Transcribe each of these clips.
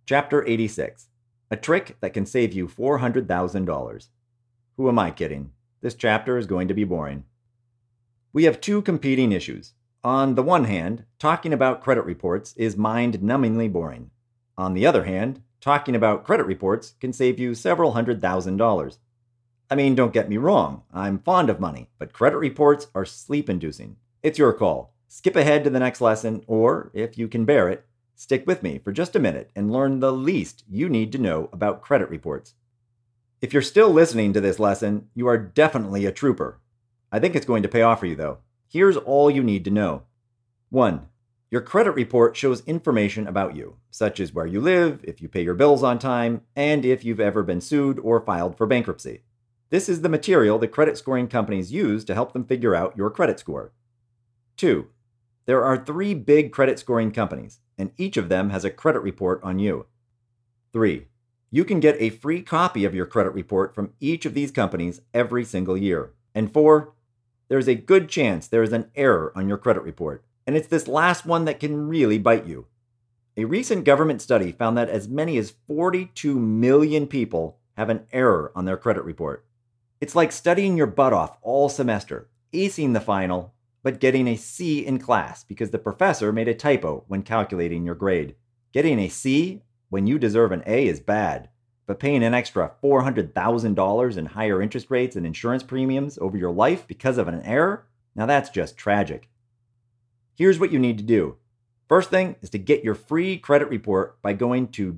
Chapter 86. A trick that can save you $400,000. Who am I kidding? This chapter is going to be boring. We have two competing issues. On the one hand, talking about credit reports is mind-numbingly boring. On the other hand, talking about credit reports can save you several $100,000. I mean, don't get me wrong, I'm fond of money, but credit reports are sleep-inducing. It's your call. Skip ahead to the next lesson, or, if you can bear it, stick with me for just a minute and learn the least you need to know about credit reports. If you're still listening to this lesson, you are definitely a trooper. I think it's going to pay off for you, though. Here's all you need to know. 1. Your credit report shows information about you, such as where you live, if you pay your bills on time, and if you've ever been sued or filed for bankruptcy. This is the material the credit scoring companies use to help them figure out your credit score. 2. There are 3 big credit scoring companies, and each of them has a credit report on you. 3. You can get a free copy of your credit report from each of these companies every single year. And 4, there's a good chance there is an error on your credit report, and it's this last one that can really bite you. A recent government study found that as many as 42 million people have an error on their credit report. It's like studying your butt off all semester, acing the final, but getting a C in class because the professor made a typo when calculating your grade. Getting a C when you deserve an A is bad, but paying an extra $400,000 in higher interest rates and insurance premiums over your life because of an error? Now that's just tragic. Here's what you need to do. First thing is to get your free credit report by going to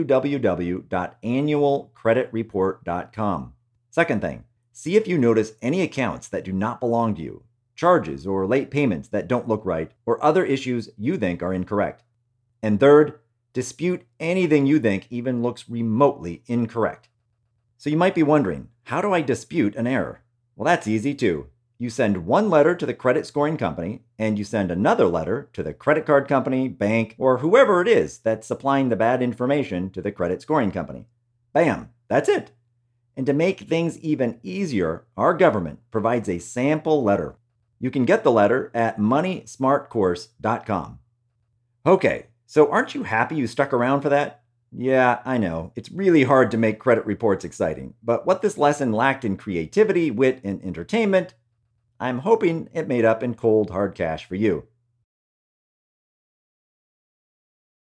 www.annualcreditreport.com. Second thing, see if you notice any accounts that do not belong to you, charges or late payments that don't look right, or other issues you think are incorrect. And third, dispute anything you think even looks remotely incorrect. So you might be wondering, how do I dispute an error? Well, that's easy too. You send one letter to the credit scoring company, and you send another letter to the credit card company, bank, or whoever it is that's supplying the bad information to the credit scoring company. Bam, that's it. And to make things even easier, our government provides a sample letter. You can get the letter at moneysmartcourse.com. Okay, so aren't you happy you stuck around for that? Yeah, I know, it's really hard to make credit reports exciting, but what this lesson lacked in creativity, wit, and entertainment, I'm hoping it made up in cold, hard cash for you.